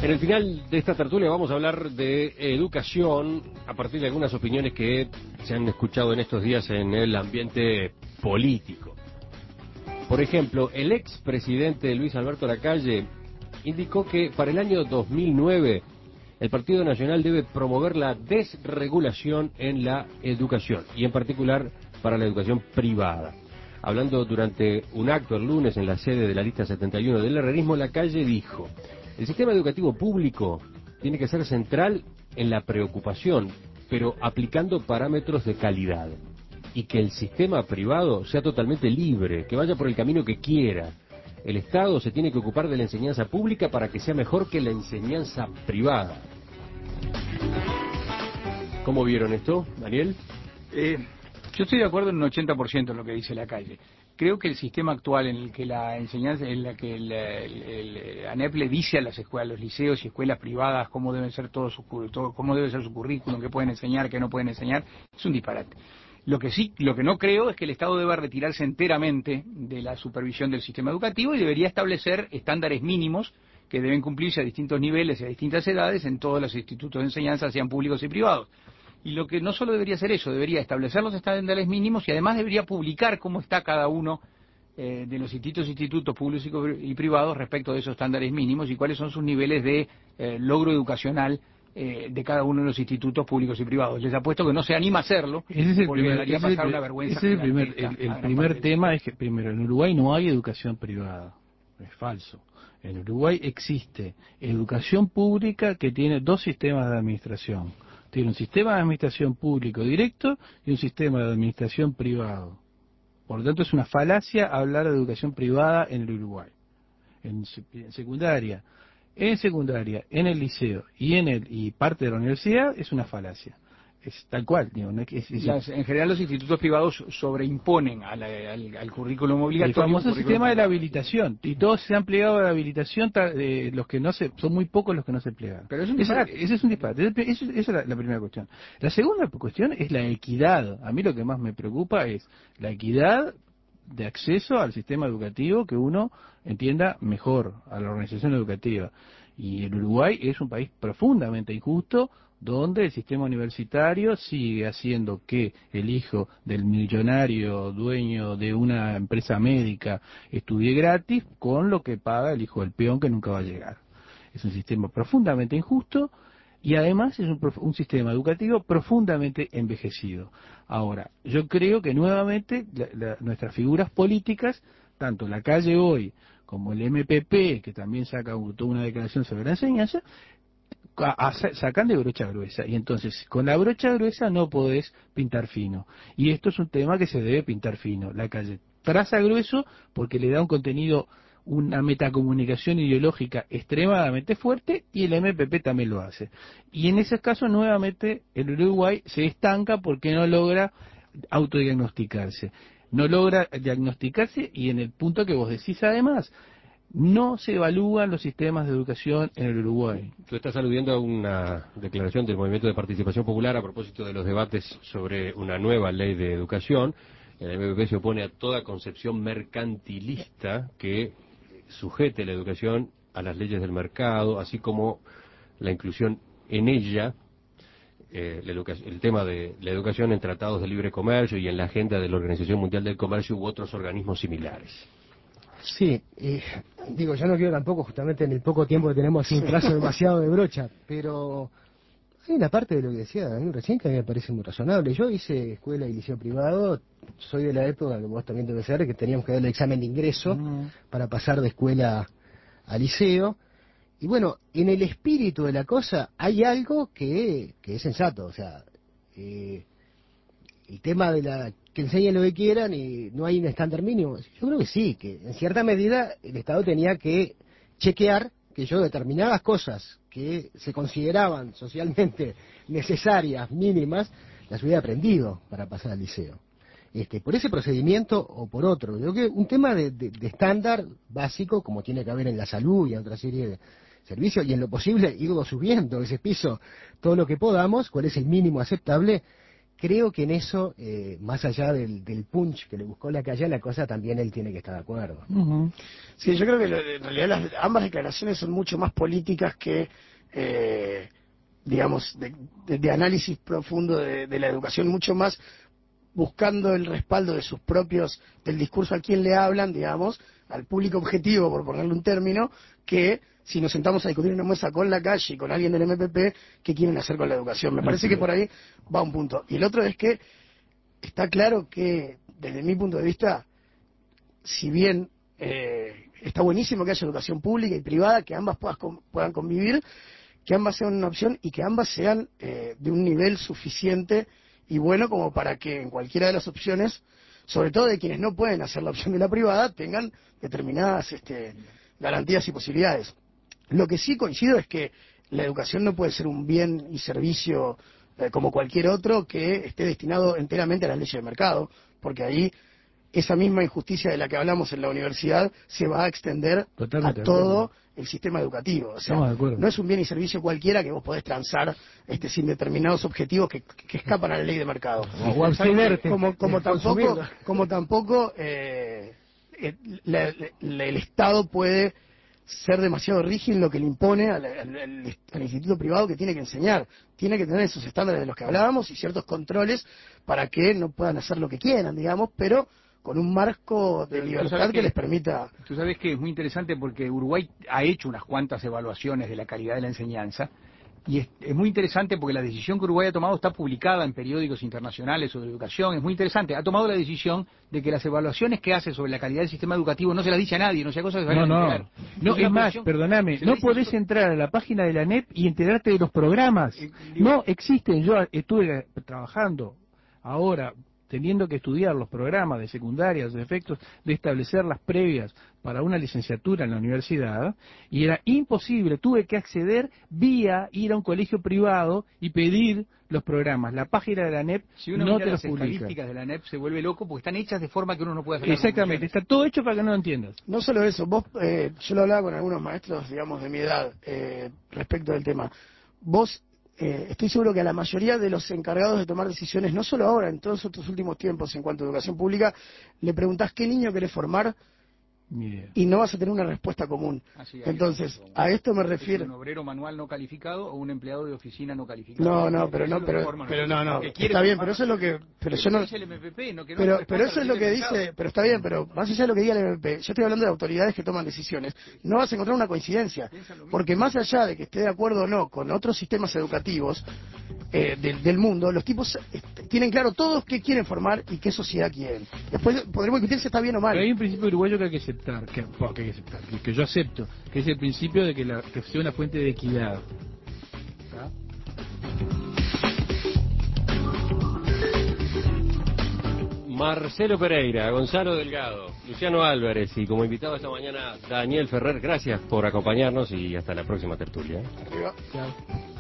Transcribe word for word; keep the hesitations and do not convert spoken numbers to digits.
En el final de esta tertulia vamos a hablar de educación a partir de algunas opiniones que se han escuchado en estos días en el ambiente político. Por ejemplo, el expresidente Luis Alberto Lacalle indicó que para el año dos mil nueve el Partido Nacional debe promover la desregulación en la educación y en particular para la educación privada. Hablando durante un acto el lunes en la sede de la lista setenta y uno del herrerismo, Lacalle dijo: el sistema educativo público tiene que ser central en la preocupación, pero aplicando parámetros de calidad. Y que el sistema privado sea totalmente libre, que vaya por el camino que quiera. El Estado se tiene que ocupar de la enseñanza pública para que sea mejor que la enseñanza privada. ¿Cómo vieron esto, Daniel? Eh, yo estoy de acuerdo en un ochenta por ciento en lo que dice Lacalle. Creo que el sistema actual en el que la enseñanza, en la que el, el, el ANEP le dice a las escuelas, a los liceos y escuelas privadas cómo deben ser todo su, todo, cómo debe ser su currículum, qué pueden enseñar, qué no pueden enseñar, es un disparate. Lo que sí, lo que no creo es que el Estado deba retirarse enteramente de la supervisión del sistema educativo y debería establecer estándares mínimos que deben cumplirse a distintos niveles y a distintas edades en todos los institutos de enseñanza, sean públicos y privados. Y lo que no solo debería hacer eso, debería establecer los estándares mínimos y además debería publicar cómo está cada uno eh, de los institutos institutos públicos y privados respecto de esos estándares mínimos y cuáles son sus niveles de eh, logro educacional eh, de cada uno de los institutos públicos y privados. Les apuesto que no se anima a hacerlo, ese es el porque primer, daría ese es pasar el, una vergüenza. ese es el primer, el, el primer tema es que, primero, en Uruguay no hay educación privada. Es falso. En Uruguay existe educación pública que tiene dos sistemas de administración. Tiene un sistema de administración público directo y un sistema de administración privado. Por lo tanto, es una falacia hablar de educación privada en el Uruguay. En, en secundaria, en secundaria, en el liceo y en el y parte de la universidad es una falacia. Es tal cual, digo, ¿no? es, es, Las, en general los institutos privados sobreimponen al, al, al currículum obligatorio. El famoso sistema de la habilitación, y todos se han plegado a la habilitación, eh, los que no se, son muy pocos los que no se plegan. Pero es un disparate. Ese, ese es un disparate, esa es la, la primera cuestión. La segunda cuestión es la equidad. A mí lo que más me preocupa es la equidad de acceso al sistema educativo, que uno entienda mejor a la organización educativa. Y el Uruguay es un país profundamente injusto, donde el sistema universitario sigue haciendo que el hijo del millonario dueño de una empresa médica estudie gratis con lo que paga el hijo del peón que nunca va a llegar. Es un sistema profundamente injusto y además es un, un sistema educativo profundamente envejecido. Ahora, yo creo que nuevamente la, la, nuestras figuras políticas, tanto Lacalle hoy como el M P P, que también saca toda una declaración sobre la enseñanza, A, a, sacan de brocha gruesa, y entonces con la brocha gruesa no podés pintar fino, y esto es un tema que se debe pintar fino. Lacalle traza grueso porque le da un contenido, una metacomunicación ideológica extremadamente fuerte, y el M P P también lo hace, y en ese caso nuevamente el Uruguay se estanca porque no logra autodiagnosticarse, no logra diagnosticarse, y en el punto que vos decís además, no se evalúan los sistemas de educación en el Uruguay. Tú estás aludiendo a una declaración del Movimiento de Participación Popular a propósito de los debates sobre una nueva ley de educación. El M P P se opone a toda concepción mercantilista que sujete la educación a las leyes del mercado, así como la inclusión en ella, eh, la el tema de la educación en tratados de libre comercio y en la agenda de la Organización Mundial del Comercio u otros organismos similares. Sí, eh, digo, yo no quiero tampoco, justamente en el poco tiempo que tenemos, sin trazo demasiado de brocha, pero hay una parte de lo que decía Daniel recién que a mí me parece muy razonable. Yo hice escuela y liceo privado, soy de la época, que vos también debes saber, que teníamos que dar el examen de ingreso mm. para pasar de escuela a liceo, y bueno, en el espíritu de la cosa hay algo que, que es sensato, o sea, eh, el tema de la que enseñen lo que quieran y no hay un estándar mínimo. Yo creo que sí, que en cierta medida el Estado tenía que chequear que yo determinadas cosas que se consideraban socialmente necesarias, mínimas, las hubiera aprendido para pasar al liceo. Este, por ese procedimiento o por otro. Yo creo que un tema de, de, de estándar básico, como tiene que haber en la salud y en otra serie de servicios, y en lo posible irlo subiendo ese piso todo lo que podamos, cuál es el mínimo aceptable, creo que en eso, eh, más allá del, del punch que le buscó la calle, la cosa también él tiene que estar de acuerdo. Uh-huh. Sí, yo creo que lo, en realidad las, ambas declaraciones son mucho más políticas que, eh, digamos, de, de, de análisis profundo de, de la educación, mucho más buscando el respaldo de sus propios, del discurso a quien le hablan, digamos, al público objetivo, por ponerle un término, que si nos sentamos a discutir en una mesa con la calle y con alguien del M P P, ¿qué quieren hacer con la educación? Me parece que por ahí va un punto. Y el otro es que está claro que, desde mi punto de vista, si bien eh, está buenísimo que haya educación pública y privada, que ambas puedas, puedan convivir, que ambas sean una opción y que ambas sean eh, de un nivel suficiente y bueno como para que en cualquiera de las opciones, sobre todo de quienes no pueden hacer la opción de la privada, tengan determinadas este, garantías y posibilidades. Lo que sí coincido es que la educación no puede ser un bien y servicio eh, como cualquier otro que esté destinado enteramente a las leyes de mercado, porque ahí esa misma injusticia de la que hablamos en la universidad se va a extender Totalmente a todo el sistema educativo. O sea, no es un bien y servicio cualquiera que vos podés transar este, sin determinados objetivos que, que escapan a la ley de mercado. O abstenerte. Como, como tampoco, como tampoco eh, la, la, el Estado puede ser demasiado rígido en lo que le impone al, al, al, al instituto privado que tiene que enseñar. Tiene que tener esos estándares de los que hablábamos y ciertos controles para que no puedan hacer lo que quieran, digamos, pero con un marco de libertad que, que les permita... Tú sabes que es muy interesante porque Uruguay ha hecho unas cuantas evaluaciones de la calidad de la enseñanza y es, es muy interesante porque la decisión que Uruguay ha tomado está publicada en periódicos internacionales sobre educación, es muy interesante. Ha tomado la decisión de que las evaluaciones que hace sobre la calidad del sistema educativo no se las dice a nadie, no sea cosas que se No, vayan a no, enterar. no, es más, perdóname, no podés entrar a la página de la ANEP y enterarte de los programas. No existen, yo estuve trabajando ahora teniendo que estudiar los programas de secundaria, los efectos de establecer las previas para una licenciatura en la universidad, y era imposible, tuve que acceder vía ir a un colegio privado y pedir los programas. La página de la ANEP si uno no mira te los las publica. estadísticas de la ANEP se vuelve loco porque están hechas de forma que uno no puede hacer. Exactamente, está todo hecho para que no lo entiendas. No solo eso, vos, eh, yo lo hablaba con algunos maestros, digamos, de mi edad, eh, respecto del tema. Vos Eh, estoy seguro que a la mayoría de los encargados de tomar decisiones, no solo ahora, en todos estos últimos tiempos en cuanto a educación pública, le preguntás qué niño querés formar y no vas a tener una respuesta común. Así, Entonces, a esto me refiero. ¿Un obrero manual no calificado o un empleado de oficina no calificado? No, no, pero no, pero, pero no, no, está bien, pero eso es lo que, pero yo no, pero, pero eso es lo que dice, pero está bien, pero más allá de lo que diga el M P P, yo estoy hablando de autoridades que toman decisiones, no vas a encontrar una coincidencia, porque más allá de que esté de acuerdo o no con otros sistemas educativos eh, del, del mundo, los tipos eh, tienen claro todos qué quieren formar y qué sociedad quieren. Después podremos discutir si está bien o mal. Pero hay un principio uruguayo que hay que aceptar, que, que, hay que, aceptar que, que yo acepto, que es el principio de que, la, que sea una fuente de equidad. ¿Está? Marcelo Pereira, Gonzalo Delgado, Luciano Álvarez y como invitado esta mañana Daniel Ferrer, gracias por acompañarnos y hasta la próxima tertulia. Arriba. Chao.